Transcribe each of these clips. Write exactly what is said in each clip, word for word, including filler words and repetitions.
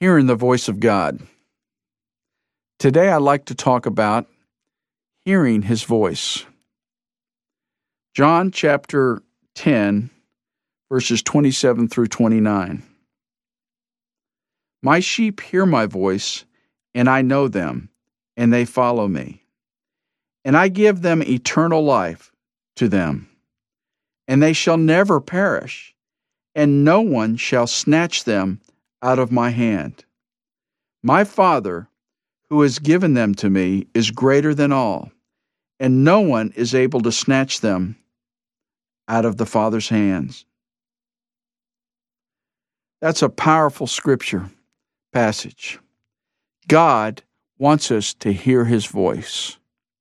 Hearing the voice of God. Today I'd like to talk about hearing His voice. John chapter ten, verses twenty-seven through twenty-nine. My sheep hear my voice, and I know them, and they follow me. And I give them eternal life to them, and they shall never perish, and no one shall snatch them out of my hand. My Father, who has given them to me, is greater than all, and no one is able to snatch them out of the Father's hands. That's a powerful scripture passage. God wants us to hear His voice.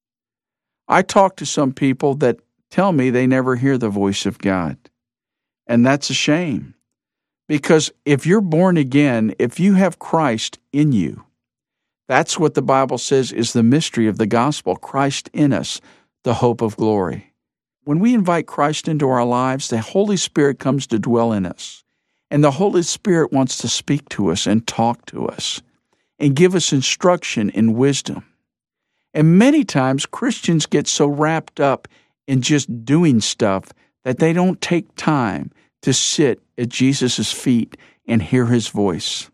I talk to some people that tell me they never hear the voice of God, and that's a shame. Because if you're born again, if you have Christ in you, that's what the Bible says is the mystery of the gospel, Christ in us, the hope of glory. When we invite Christ into our lives, the Holy Spirit comes to dwell in us. And the Holy Spirit wants to speak to us and talk to us and give us instruction and wisdom. And many times Christians get so wrapped up in just doing stuff that they don't take time to sit at Jesus' feet and hear His voice.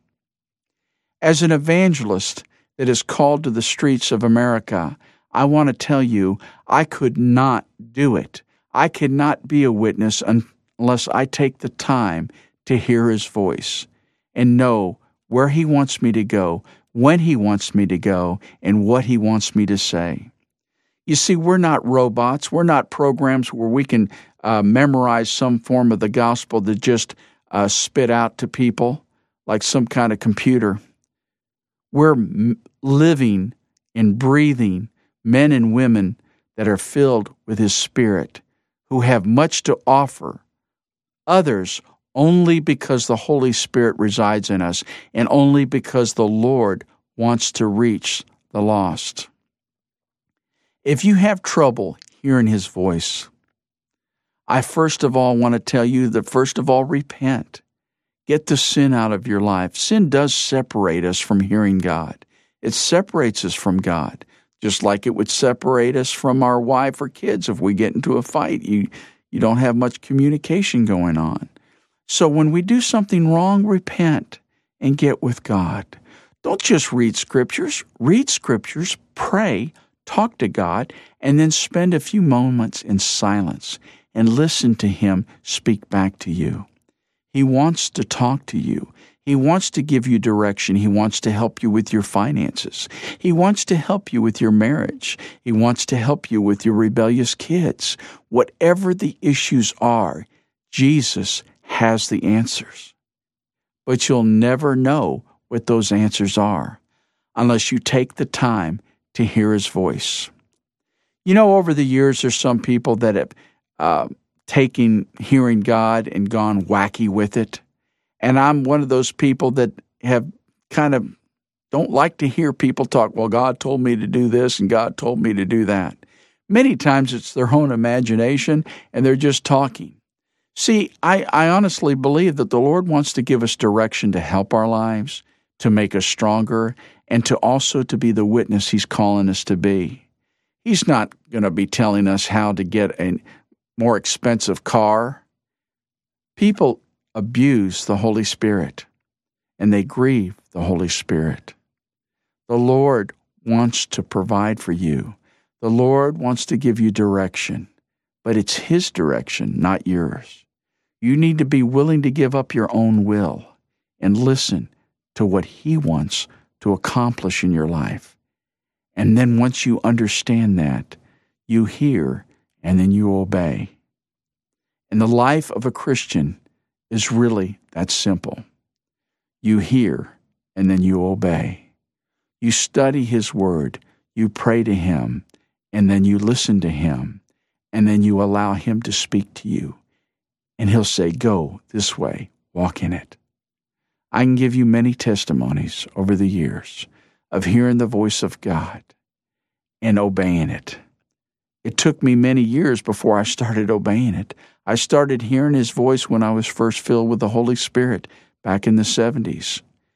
As an evangelist that is called to the streets of America, I want to tell you, I could not do it. I could not be a witness unless I take the time to hear His voice and know where He wants me to go, when He wants me to go, and what He wants me to say. You see, we're not robots. We're not programs where we can uh, memorize some form of the gospel to just uh, spit out to people like some kind of computer. We're m- living and breathing men and women that are filled with His Spirit, who have much to offer others only because the Holy Spirit resides in us and only because the Lord wants to reach the lost. If you have trouble hearing His voice, I first of all want to tell you that first of all, repent. Get the sin out of your life. Sin does separate us from hearing God. It separates us from God, just like it would separate us from our wife or kids if we get into a fight. You, you don't have much communication going on. So when we do something wrong, repent and get with God. Don't just read scriptures. Read scriptures, pray, talk to God, and then spend a few moments in silence and listen to Him speak back to you. He wants to talk to you. He wants to give you direction. He wants to help you with your finances. He wants to help you with your marriage. He wants to help you with your rebellious kids. Whatever the issues are, Jesus has the answers. But you'll never know what those answers are unless you take the time to hear His voice. You know, over the years, there's some people that have uh, taken hearing God and gone wacky with it. And I'm one of those people that have kind of don't like to hear people talk, well, God told me to do this and God told me to do that. Many times it's their own imagination and they're just talking. See, I, I honestly believe that the Lord wants to give us direction to help our lives, to make us stronger, and to also to be the witness He's calling us to be. He's not going to be telling us how to get a more expensive car. People abuse the Holy Spirit, and they grieve the Holy Spirit. The Lord wants to provide for you. The Lord wants to give you direction, but it's His direction, not yours. You need to be willing to give up your own will and listen to what He wants to accomplish in your life. And then once you understand that, you hear and then you obey. And the life of a Christian is really that simple. You hear and then you obey. You study His Word, you pray to Him, and then you listen to Him, and then you allow Him to speak to you. And He'll say, go this way, walk in it. I can give you many testimonies over the years of hearing the voice of God and obeying it. It took me many years before I started obeying it. I started hearing His voice when I was first filled with the Holy Spirit back in the seventies.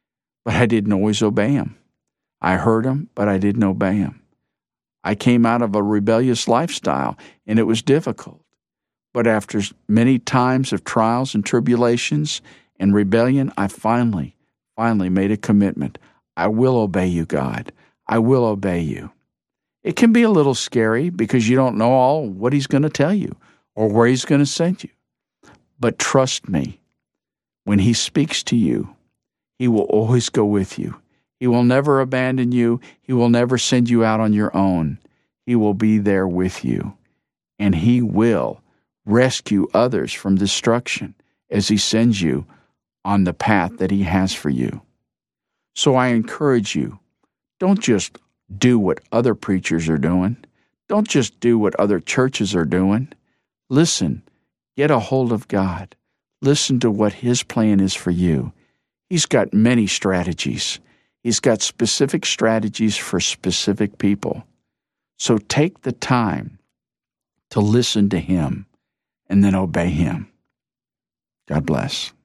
but I didn't always obey him. I heard him, but I didn't obey him. I came out of a rebellious lifestyle, and it was difficult. But after many times of trials and tribulations and rebellion, I finally, finally made a commitment. I will obey you, God. I will obey you. It can be a little scary because you don't know all what he's going to tell you or where he's going to send you. But trust me, when he speaks to you, he will always go with you. He will never abandon you. He will never send you out on your own. He will be there with you, and he will rescue others from destruction as he sends you on the path that he has for you. So I encourage you, don't just do what other preachers are doing. Don't just do what other churches are doing. Listen, get a hold of God. Listen to what his plan is for you. He's got many strategies. He's got specific strategies for specific people. So take the time to listen to him and then obey him. God bless.